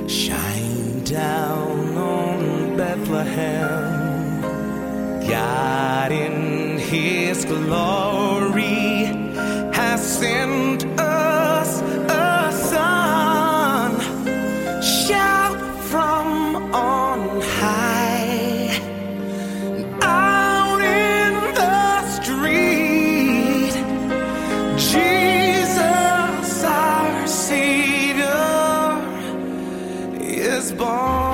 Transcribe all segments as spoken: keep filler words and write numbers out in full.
shine down on Bethlehem. God in His glory has sent us a son. Shout from on high, out in the street, Jesus our Savior is born.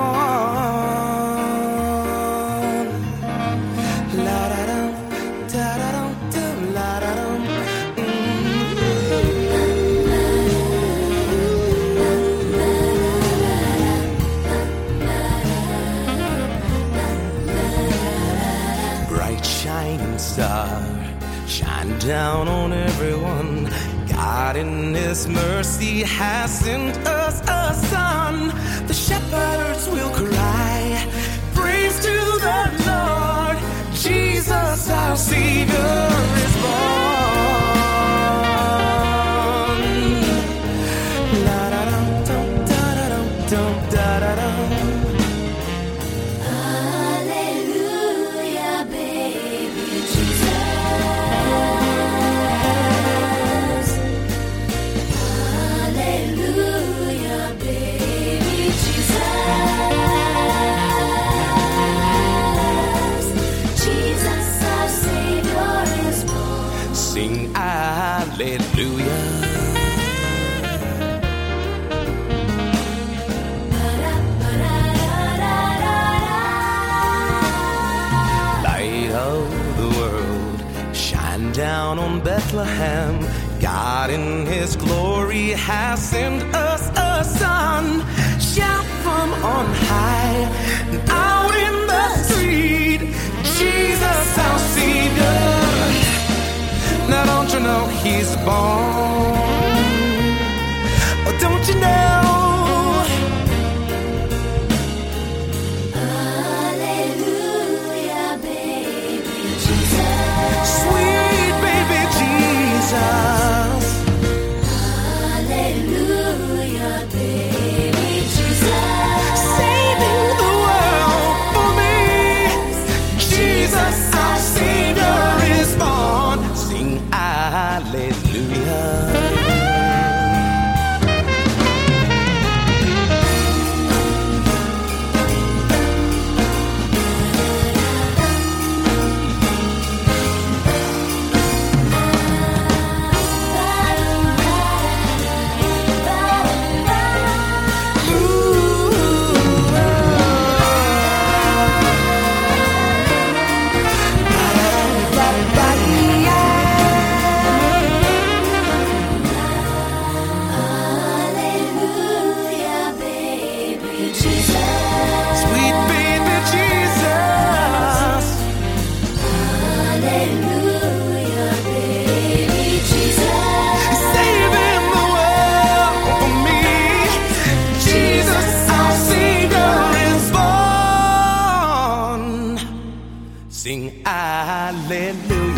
Shining star, shine down on everyone. God in His mercy has sent us a son. The shepherds will cry, praise to the Lord. Jesus our Savior is born. La da dum dum da da dum dum da da dum. Sing hallelujah. Light of the world, shine down on Bethlehem. God in His glory has sent us a son. Shout from on high, and out in the street, Jesus our Savior. Now don't you know He's born? Oh, don't you know? Hallelujah, baby Jesus. Sweet baby Jesus. Hallelujah, baby Jesus. Saving the world for me. Jesus our Savior is born. Sing hallelujah. Sing hallelujah.